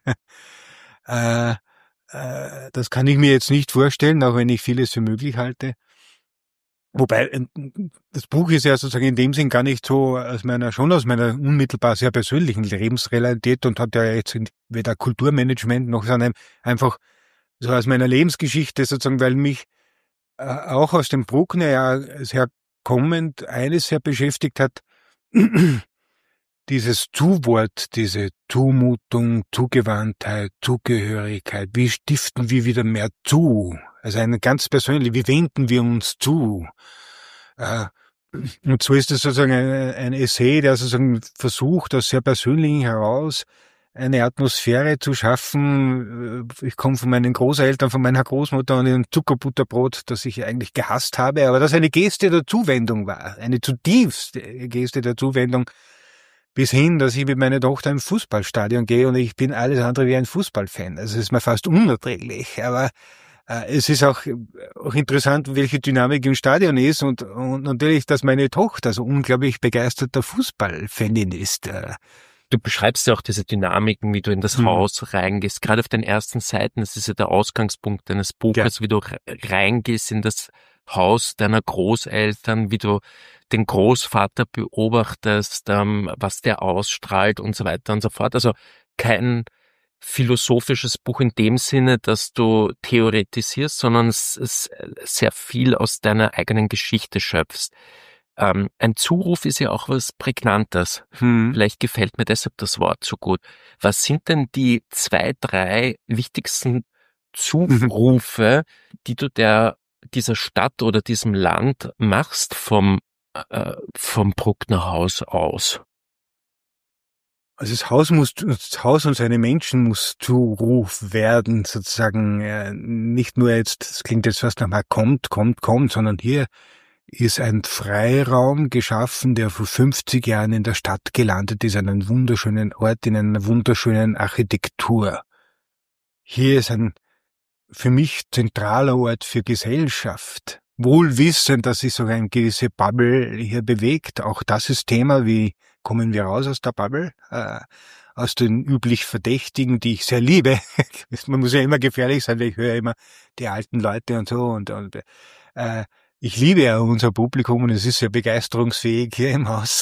Das kann ich mir jetzt nicht vorstellen, auch wenn ich vieles für möglich halte. Wobei, das Buch ist ja sozusagen in dem Sinn gar nicht so schon aus meiner unmittelbar sehr persönlichen Lebensrealität und hat ja jetzt weder Kulturmanagement noch sondern einfach so aus meiner Lebensgeschichte sozusagen, weil mich auch aus dem Bruckner ja sehr kommend eines sehr beschäftigt hat, dieses Zuwort, diese Zumutung, Zugewandtheit, Zugehörigkeit, wie stiften wir wieder mehr zu? Also eine ganz persönliche, wie wenden wir uns zu? Und so ist es sozusagen ein Essay, der sozusagen versucht, aus sehr persönlichen heraus eine Atmosphäre zu schaffen. Ich komme von meinen Großeltern, von meiner Großmutter und dem Zuckerbutterbrot, das ich eigentlich gehasst habe, aber das eine Geste der Zuwendung war, eine zutiefst Geste der Zuwendung, bis hin, dass ich mit meiner Tochter im Fußballstadion gehe und ich bin alles andere wie ein Fußballfan. Also es ist mir fast unerträglich, aber es ist auch interessant, welche Dynamik im Stadion ist und natürlich, dass meine Tochter so unglaublich begeisterter Fußballfanin ist. Du beschreibst ja auch diese Dynamiken, wie du in das Haus reingehst, gerade auf den ersten Seiten, das ist ja der Ausgangspunkt deines Buches, wie du reingehst in das Haus deiner Großeltern, wie du den Großvater beobachtest, was der ausstrahlt und so weiter und so fort. Also kein philosophisches Buch in dem Sinne, dass du theoretisierst, sondern es sehr viel aus deiner eigenen Geschichte schöpfst. Ein Zuruf ist ja auch was Prägnantes. Vielleicht gefällt mir deshalb das Wort so gut. Was sind denn die 2, 3 wichtigsten Zurufe, die du dieser Stadt oder diesem Land machst vom Bruckner Haus aus? Also das Haus und seine Menschen muss Zuruf werden, sozusagen, nicht nur jetzt, das klingt jetzt fast nach kommt, sondern hier ist ein Freiraum geschaffen, der vor 50 Jahren in der Stadt gelandet ist, an einem wunderschönen Ort, in einer wunderschönen Architektur. Hier ist ein für mich zentraler Ort für Gesellschaft. Wohl wissend, dass sich sogar eine gewisse Bubble hier bewegt. Auch das ist Thema, wie kommen wir raus aus der Bubble? Aus den üblich Verdächtigen, die ich sehr liebe. Man muss ja immer gefährlich sein, weil ich höre immer die alten Leute und so. Und ich liebe ja unser Publikum und es ist sehr begeisterungsfähig hier im Haus.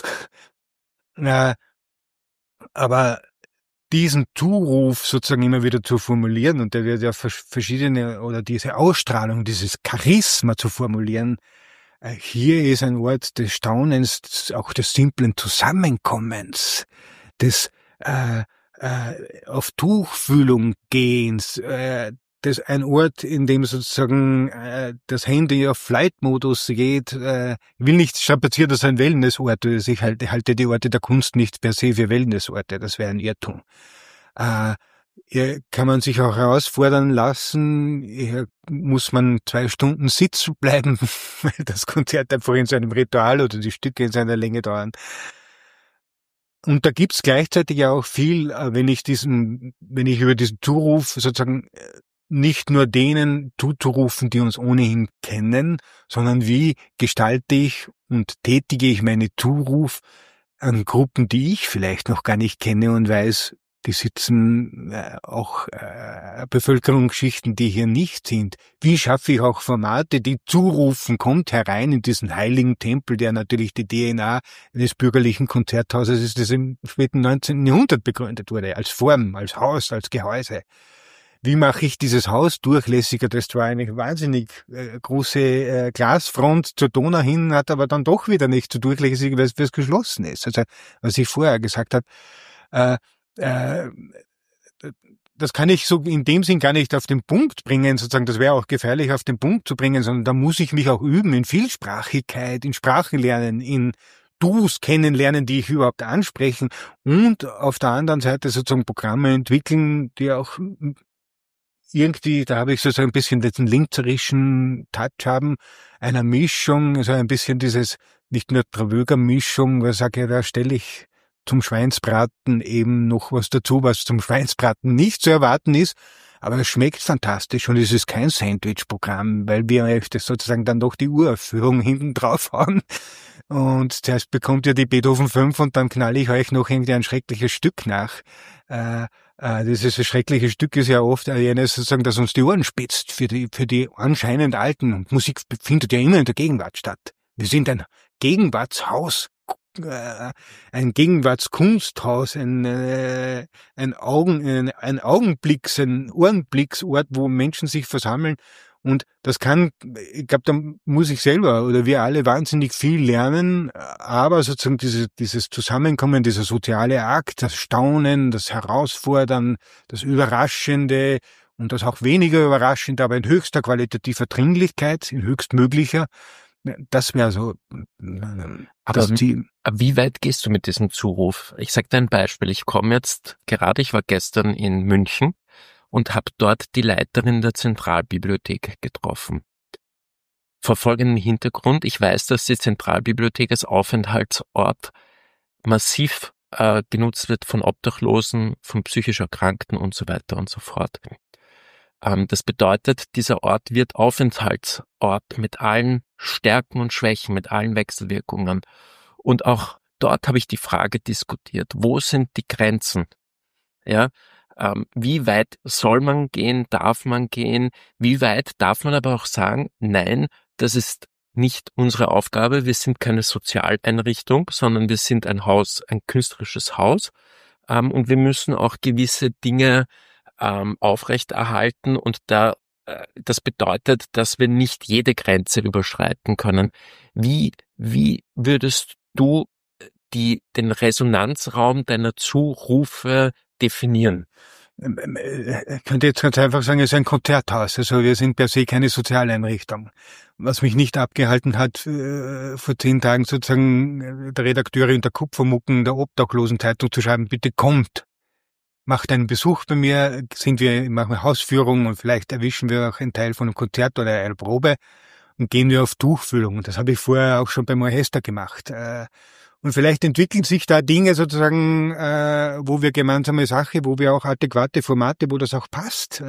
Aber diesen Zuruf sozusagen immer wieder zu formulieren, und der wird ja verschiedene, oder diese Ausstrahlung, dieses Charisma zu formulieren, hier ist ein Ort des Staunens, auch des simplen Zusammenkommens, des auf Tuchfühlung gehens, das ein Ort, in dem sozusagen das Handy auf Flight-Modus geht. Ich will nicht strapazieren, das ist ein Wellnessort. Ich halte die Orte der Kunst nicht per se für Wellnessorte, das wäre ein Irrtum. Hier kann man sich auch herausfordern lassen, hier muss man 2 Stunden sitzen bleiben, weil das Konzert einfach in seinem Ritual oder die Stücke in seiner Länge dauern. Und da gibt's gleichzeitig ja auch viel, wenn ich über diesen Zuruf sozusagen nicht nur denen zuzurufen, die uns ohnehin kennen, sondern wie gestalte ich und tätige ich meine Zuruf an Gruppen, die ich vielleicht noch gar nicht kenne und weiß, die sitzen auch Bevölkerungsschichten, die hier nicht sind. Wie schaffe ich auch Formate, die zurufen, kommt herein in diesen heiligen Tempel, der natürlich die DNA eines bürgerlichen Konzerthauses ist, das im späten 19. Jahrhundert begründet wurde, als Form, als Haus, als Gehäuse. Wie mache ich dieses Haus durchlässiger? Das war eine wahnsinnig große Glasfront zur Donau hin, hat aber dann doch wieder nicht so durchlässig, weil es geschlossen ist. Also, was ich vorher gesagt habe, das kann ich so in dem Sinn gar nicht auf den Punkt bringen, sozusagen, das wäre auch gefährlich auf den Punkt zu bringen, sondern da muss ich mich auch üben in Vielsprachigkeit, in Sprachenlernen, in Dus kennenlernen, die ich überhaupt ansprechen und auf der anderen Seite sozusagen Programme entwickeln, die auch irgendwie, da habe ich sozusagen ein bisschen diesen linzerischen Touch haben, einer Mischung, also ein bisschen dieses, nicht nur Travöger-Mischung, weil ich sage, ja, da stelle ich zum Schweinsbraten eben noch was dazu, was zum Schweinsbraten nicht zu erwarten ist, aber es schmeckt fantastisch und es ist kein Sandwich-Programm, weil wir euch das sozusagen dann doch die Uraufführung hinten drauf hauen und zuerst bekommt ihr die Beethoven 5 und dann knalle ich euch noch irgendwie ein schreckliches Stück nach. Dieses schreckliche Stück ist ja oft jenes sozusagen, das uns die Ohren spitzt für die anscheinend alten, und Musik findet ja immer in der Gegenwart statt. Wir sind ein Gegenwartshaus, ein Gegenwartskunsthaus, ein Augenblicks, ein Ohrenblicksort, wo Menschen sich versammeln. Und das kann, ich glaube, da muss ich selber oder wir alle wahnsinnig viel lernen, aber sozusagen dieses Zusammenkommen, dieser soziale Akt, das Staunen, das Herausfordern, das Überraschende und das auch weniger Überraschende, aber in höchster qualitativer Dringlichkeit, in höchstmöglicher, das wäre so das Ziel. Wie weit gehst du mit diesem Zuruf? Ich sage dir ein Beispiel. Ich war gestern in München und habe dort die Leiterin der Zentralbibliothek getroffen. Vor folgendem Hintergrund: Ich weiß, dass die Zentralbibliothek als Aufenthaltsort massiv genutzt wird von Obdachlosen, von psychisch Erkrankten und so weiter und so fort. Das bedeutet, dieser Ort wird Aufenthaltsort mit allen Stärken und Schwächen, mit allen Wechselwirkungen. Und auch dort habe ich die Frage diskutiert: Wo sind die Grenzen? Ja, wie weit soll man gehen? Darf man gehen? Wie weit darf man aber auch sagen: Nein, das ist nicht unsere Aufgabe. Wir sind keine Sozialeinrichtung, sondern wir sind ein Haus, ein künstlerisches Haus. Und wir müssen auch gewisse Dinge aufrechterhalten. Und das bedeutet, dass wir nicht jede Grenze überschreiten können. Wie würdest du den Resonanzraum deiner Zurufe definieren? Ich könnte jetzt ganz einfach sagen, es ist ein Konzerthaus. Also wir sind per se keine Sozialeinrichtung. Was mich nicht abgehalten hat, vor 10 Tagen sozusagen der Redakteurin der Kupfermucken der Obdachlosenzeitung zu schreiben, bitte kommt, macht einen Besuch bei mir, machen wir Hausführung und vielleicht erwischen wir auch einen Teil von einem Konzert oder einer Probe und gehen wir auf Tuchfühlung. Das habe ich vorher auch schon beim Orchester gemacht. Und vielleicht entwickeln sich da Dinge sozusagen, wo wir gemeinsame Sache, wo wir auch adäquate Formate, wo das auch passt.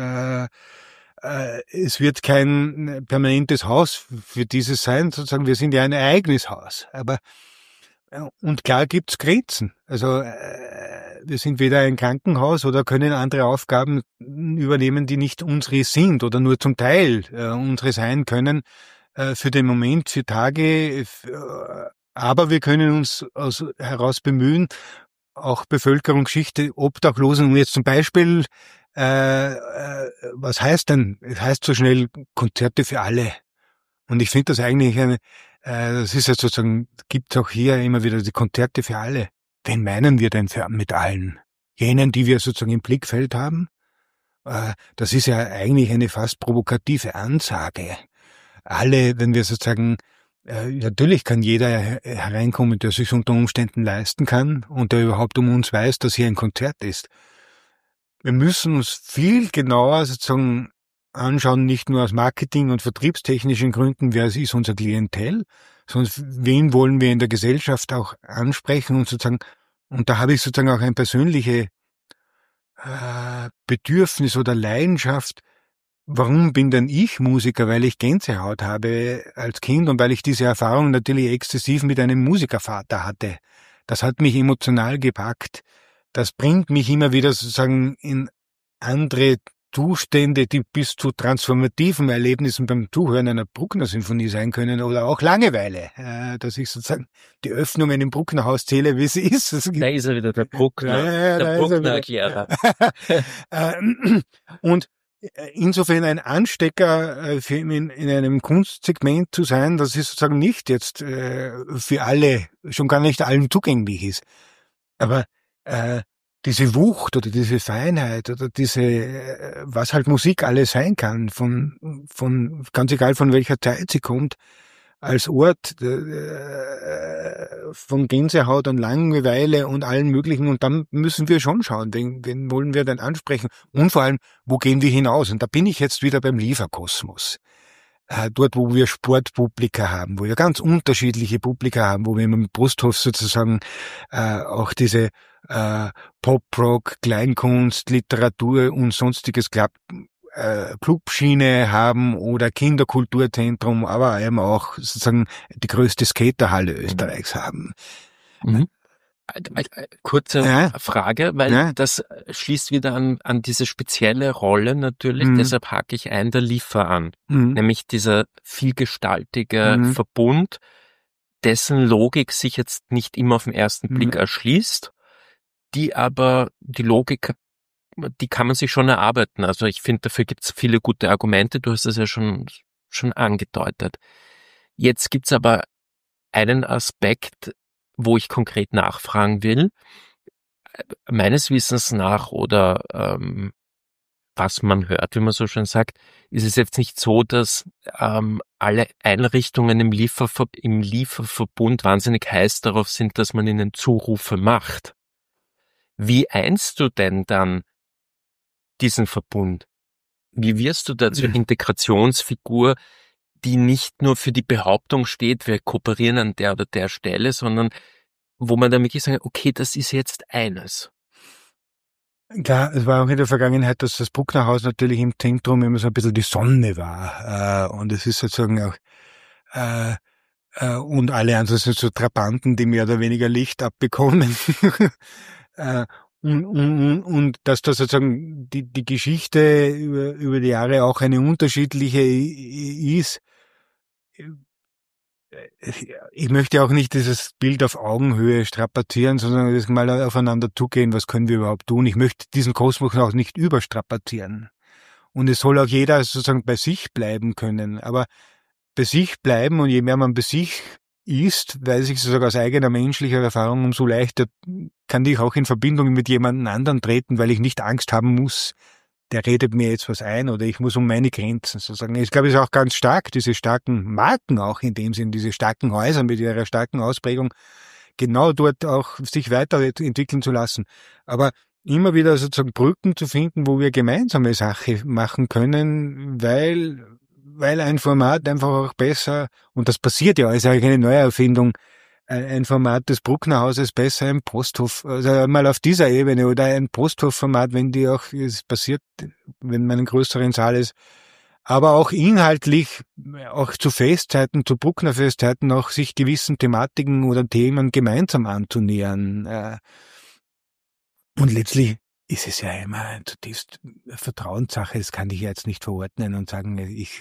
Es wird kein permanentes Haus für dieses sein, sozusagen, wir sind ja ein Ereignishaus. Aber und klar gibt's Grenzen. Also wir sind weder ein Krankenhaus oder können andere Aufgaben übernehmen, die nicht unsere sind oder nur zum Teil unsere sein können, für den Moment, für Tage. Aber wir können uns heraus bemühen, auch Bevölkerungsschichte, Obdachlosen, und jetzt zum Beispiel, was heißt denn? Es heißt so schnell Konzerte für alle. Und ich finde das eigentlich das ist ja sozusagen, gibt auch hier immer wieder die Konzerte für alle. Wen meinen wir denn mit allen? Jenen, die wir sozusagen im Blickfeld haben? Das ist ja eigentlich eine fast provokative Ansage. Alle, wenn wir sozusagen, natürlich kann jeder hereinkommen, der sich unter Umständen leisten kann und der überhaupt um uns weiß, dass hier ein Konzert ist. Wir müssen uns viel genauer sozusagen anschauen, nicht nur aus Marketing- und vertriebstechnischen Gründen, wer ist unser Klientel, sondern wen wollen wir in der Gesellschaft auch ansprechen und sozusagen, und da habe ich sozusagen auch ein persönliches Bedürfnis oder Leidenschaft. Warum bin denn ich Musiker? Weil ich Gänsehaut habe als Kind und weil ich diese Erfahrung natürlich exzessiv mit einem Musikervater hatte. Das hat mich emotional gepackt. Das bringt mich immer wieder sozusagen in andere Zustände, die bis zu transformativen Erlebnissen beim Zuhören einer Bruckner-Sinfonie sein können oder auch Langeweile. Dass ich sozusagen die Öffnungen im Brucknerhaus zähle, wie sie ist. Da ist er wieder, der Bruckner, der Bruckner-Erklärer. Und insofern ein Anstecker in einem Kunstsegment zu sein, das ist sozusagen nicht jetzt für alle, schon gar nicht allen zugänglich ist. Aber diese Wucht oder diese Feinheit oder was halt Musik alles sein kann, von ganz egal von welcher Zeit sie kommt, als Ort von Gänsehaut und Langeweile und allen möglichen. Und dann müssen wir schon schauen, wen wollen wir denn ansprechen? Und vor allem, wo gehen wir hinaus? Und da bin ich jetzt wieder beim Lieferkosmos. Dort, wo wir Sportpublika haben, wo wir ganz unterschiedliche Publika haben, wo wir im Brusthof sozusagen auch diese Pop-Rock, Kleinkunst, Literatur und sonstiges Clubschiene haben oder Kinderkulturzentrum, aber eben auch sozusagen die größte Skaterhalle Österreichs haben. Mhm. Kurze Frage, weil das schließt wieder an diese spezielle Rolle natürlich, deshalb hake ich der Liefer an, nämlich dieser vielgestaltige Verbund, dessen Logik sich jetzt nicht immer auf den ersten Blick erschließt, die Logik, die kann man sich schon erarbeiten. Also ich finde, dafür gibt es viele gute Argumente, du hast es ja schon angedeutet. Jetzt gibt's aber einen Aspekt, wo ich konkret nachfragen will. Meines Wissens nach oder was man hört, wie man so schön sagt, ist es jetzt nicht so, dass alle Einrichtungen im Lieferverbund wahnsinnig heiß darauf sind, dass man ihnen Zurufe macht. Wie einst du denn dann diesen Verbund? Wie wirst du da zur Integrationsfigur, die nicht nur für die Behauptung steht, wir kooperieren an der oder der Stelle, sondern wo man dann wirklich sagt, okay, das ist jetzt eines? Klar, es war auch in der Vergangenheit, dass das Brucknerhaus natürlich im Zentrum immer so ein bisschen die Sonne war. Und es ist sozusagen auch und alle anderen sind so Trabanten, die mehr oder weniger Licht abbekommen. Und dass da sozusagen die Geschichte über die Jahre auch eine unterschiedliche ist ich möchte auch nicht dieses Bild auf Augenhöhe strapazieren, sondern das mal aufeinander zugehen, was können wir überhaupt tun. Ich möchte diesen Kosmos auch nicht überstrapazieren. Und es soll auch jeder sozusagen bei sich bleiben können. Aber bei sich bleiben, und je mehr man bei sich ist, weiß ich sozusagen aus eigener menschlicher Erfahrung, umso leichter kann ich auch in Verbindung mit jemandem anderen treten, weil ich nicht Angst haben muss, der redet mir jetzt was ein oder ich muss um meine Grenzen sozusagen. Ich glaube, es ist auch ganz stark, diese starken Marken auch in dem Sinn, diese starken Häuser mit ihrer starken Ausprägung, genau dort auch sich weiterentwickeln zu lassen. Aber immer wieder sozusagen Brücken zu finden, wo wir gemeinsame Sache machen können, weil ein Format einfach auch besser, und das passiert ja, ist ja keine Neuerfindung, ein Format des Brucknerhauses besser im Posthof, also mal auf dieser Ebene, oder ein Posthofformat, wenn die auch, es passiert, wenn man in einem größeren Saal ist, aber auch inhaltlich, auch zu Festzeiten, zu Bruckner-Festzeiten, auch sich gewissen Thematiken oder Themen gemeinsam anzunähern. Und letztlich ist es ja immer eine zutiefst Vertrauenssache, das kann ich jetzt nicht verordnen und sagen,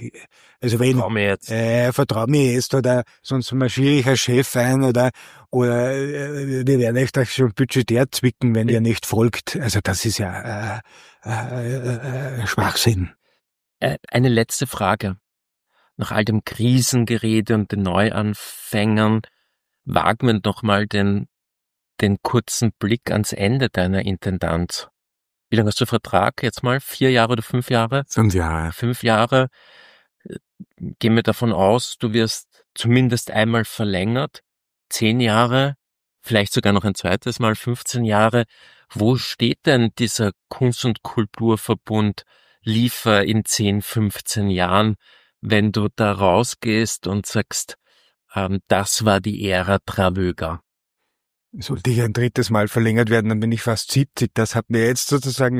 vertrau mir jetzt, oder sonst marschiere ich als Chef ein, oder wir werden euch schon budgetär zwicken, wenn ihr nicht folgt. Also das ist ja Schwachsinn. Eine letzte Frage. Nach all dem Krisengerede und den Neuanfängern wagen wir noch mal den kurzen Blick ans Ende deiner Intendanz. Wie lange hast du Vertrag jetzt mal? 4 Jahre oder 5 Jahre? 5 Jahre. 5 Jahre. Gehen wir davon aus, du wirst zumindest einmal verlängert. 10 Jahre, vielleicht sogar noch ein zweites Mal, 15 Jahre. Wo steht denn dieser Kunst- und Kulturverbund Liefer in 10, 15 Jahren, wenn du da rausgehst und sagst, das war die Ära Travöger? Sollte ich ein drittes Mal verlängert werden, dann bin ich fast 70. Das hat mir jetzt sozusagen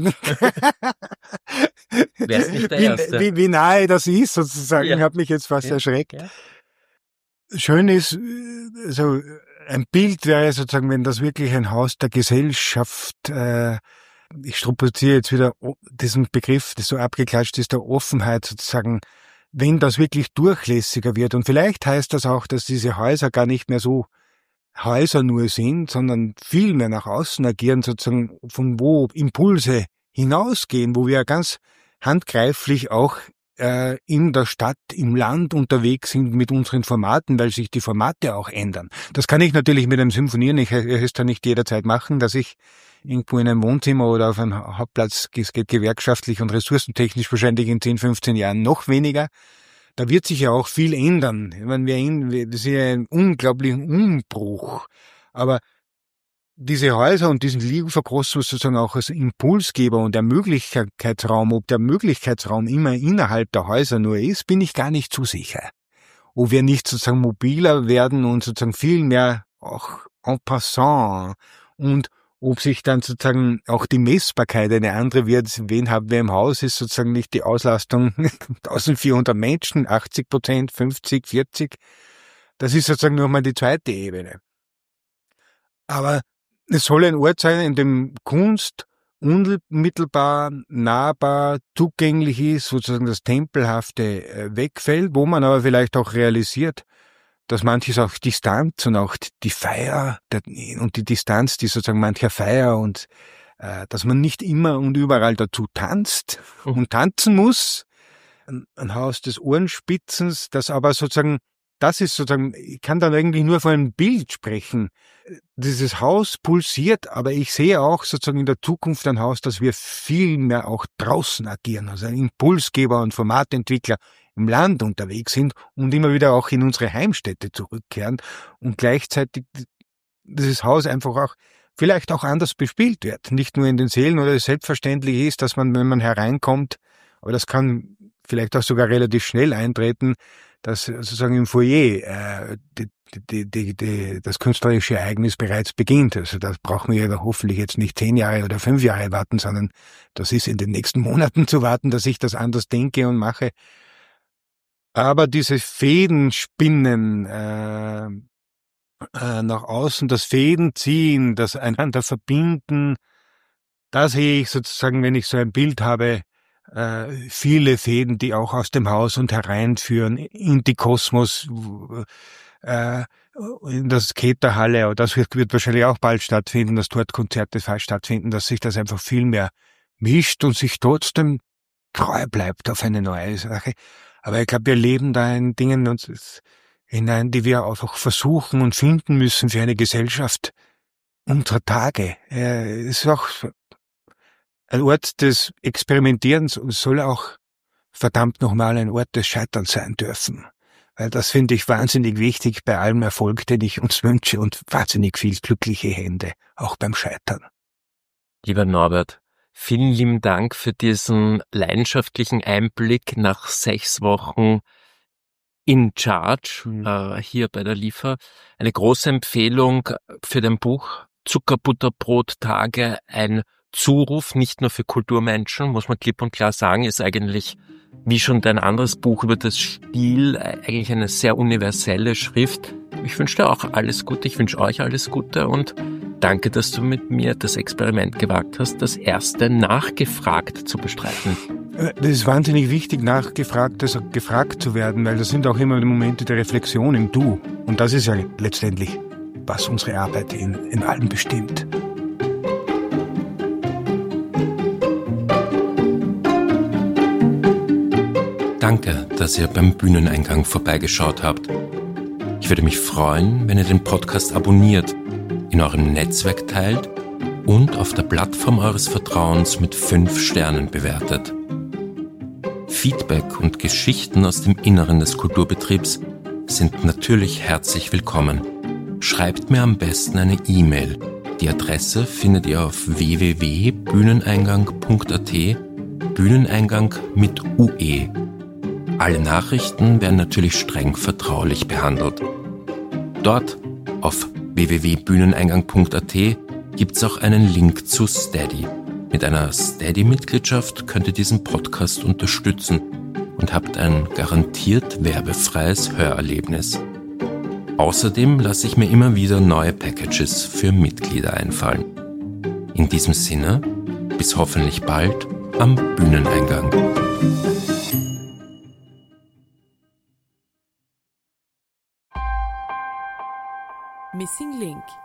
Wär's nicht der Erste? Wie nahe das ist sozusagen, ja. Hat mich jetzt fast erschreckt. Ja. Schön ist, also ein Bild wäre sozusagen, wenn das wirklich ein Haus der Gesellschaft, ich strapaziere jetzt wieder diesen Begriff, das so abgeklatscht ist, der Offenheit sozusagen, wenn das wirklich durchlässiger wird. Und vielleicht heißt das auch, dass diese Häuser gar nicht mehr so Häuser nur sind, sondern viel mehr nach außen agieren, sozusagen von wo Impulse hinausgehen, wo wir ganz handgreiflich auch in der Stadt, im Land unterwegs sind mit unseren Formaten, weil sich die Formate auch ändern. Das kann ich natürlich mit einem Symphonieren-Orchester nicht jederzeit machen, dass ich irgendwo in einem Wohnzimmer oder auf einem Hauptplatz, es geht gewerkschaftlich und ressourcentechnisch wahrscheinlich in 10, 15 Jahren noch weniger. Da wird sich ja auch viel ändern. Ich meine, das ist ja ein unglaublicher Umbruch. Aber diese Häuser und diesen Lieferkosmos sozusagen auch als Impulsgeber und der Möglichkeitsraum, ob der Möglichkeitsraum immer innerhalb der Häuser nur ist, bin ich gar nicht so sicher. Ob wir nicht sozusagen mobiler werden und sozusagen viel mehr auch en passant, und ob sich dann sozusagen auch die Messbarkeit eine andere wird, wen haben wir im Haus, ist sozusagen nicht die Auslastung 1400 Menschen, 80%, 50, 40. Das ist sozusagen nochmal die zweite Ebene. Aber es soll ein Ort sein, in dem Kunst unmittelbar, nahbar, zugänglich ist, sozusagen das Tempelhafte wegfällt, wo man aber vielleicht auch realisiert, dass manches auch Distanz und auch die Feier und die Distanz, die sozusagen mancher Feier, und dass man nicht immer und überall dazu tanzt und tanzen muss. Ein Haus des Ohrenspitzens, das aber sozusagen, das ist sozusagen, ich kann dann eigentlich nur von einem Bild sprechen. Dieses Haus pulsiert, aber ich sehe auch sozusagen in der Zukunft ein Haus, dass wir viel mehr auch draußen agieren, also ein Impulsgeber und Formatentwickler im Land unterwegs sind und immer wieder auch in unsere Heimstätte zurückkehren und gleichzeitig dieses Haus einfach auch vielleicht auch anders bespielt wird. Nicht nur in den Sälen, oder es selbstverständlich ist, dass man, wenn man hereinkommt, aber das kann vielleicht auch sogar relativ schnell eintreten, dass sozusagen im Foyer das künstlerische Ereignis bereits beginnt. Also das brauchen wir hoffentlich jetzt nicht 10 Jahre oder 5 Jahre warten, sondern das ist in den nächsten Monaten zu warten, dass ich das anders denke und mache. Aber diese Fädenspinnen nach außen, das Fädenziehen, das einander verbinden, da sehe ich sozusagen, wenn ich so ein Bild habe, viele Fäden, die auch aus dem Haus und hereinführen in die Kosmos, in der Skaterhalle, aber das wird wahrscheinlich auch bald stattfinden, dass dort Konzerte stattfinden, dass sich das einfach viel mehr mischt und sich trotzdem treu bleibt auf eine neue Sache. Aber ich glaube, wir leben da in Dingen hinein, die wir einfach versuchen und finden müssen für eine Gesellschaft unserer Tage. Es ist auch ein Ort des Experimentierens und soll auch verdammt nochmal ein Ort des Scheiterns sein dürfen. Weil das finde ich wahnsinnig wichtig bei allem Erfolg, den ich uns wünsche, und wahnsinnig viel glückliche Hände, auch beim Scheitern. Lieber Norbert, vielen lieben Dank für diesen leidenschaftlichen Einblick nach 6 Wochen in Charge hier bei der Liefer. Eine große Empfehlung für dein Buch Zuckerbutterbrot-Tage, ein Zuruf, nicht nur für Kulturmenschen, muss man klipp und klar sagen, ist eigentlich, wie schon dein anderes Buch über das Spiel, eigentlich eine sehr universelle Schrift. Ich wünsche dir auch alles Gute, ich wünsche euch alles Gute und danke, dass du mit mir das Experiment gewagt hast, das erste Nachgefragt zu bestreiten. Das ist wahnsinnig wichtig, gefragt zu werden, weil das sind auch immer die Momente der Reflexion im Du. Und das ist ja letztendlich, was unsere Arbeit in allem bestimmt. Danke, dass ihr beim Bühneneingang vorbeigeschaut habt. Ich würde mich freuen, wenn ihr den Podcast abonniert, in eurem Netzwerk teilt und auf der Plattform eures Vertrauens mit 5 Sternen bewertet. Feedback und Geschichten aus dem Inneren des Kulturbetriebs sind natürlich herzlich willkommen. Schreibt mir am besten eine E-Mail. Die Adresse findet ihr auf www.bühneneingang.at, Bühneneingang mit UE. Alle Nachrichten werden natürlich streng vertraulich behandelt. Dort, auf www.bühneneingang.at, gibt es auch einen Link zu Steady. Mit einer Steady-Mitgliedschaft könnt ihr diesen Podcast unterstützen und habt ein garantiert werbefreies Hörerlebnis. Außerdem lasse ich mir immer wieder neue Packages für Mitglieder einfallen. In diesem Sinne, bis hoffentlich bald am Bühneneingang. Missing Link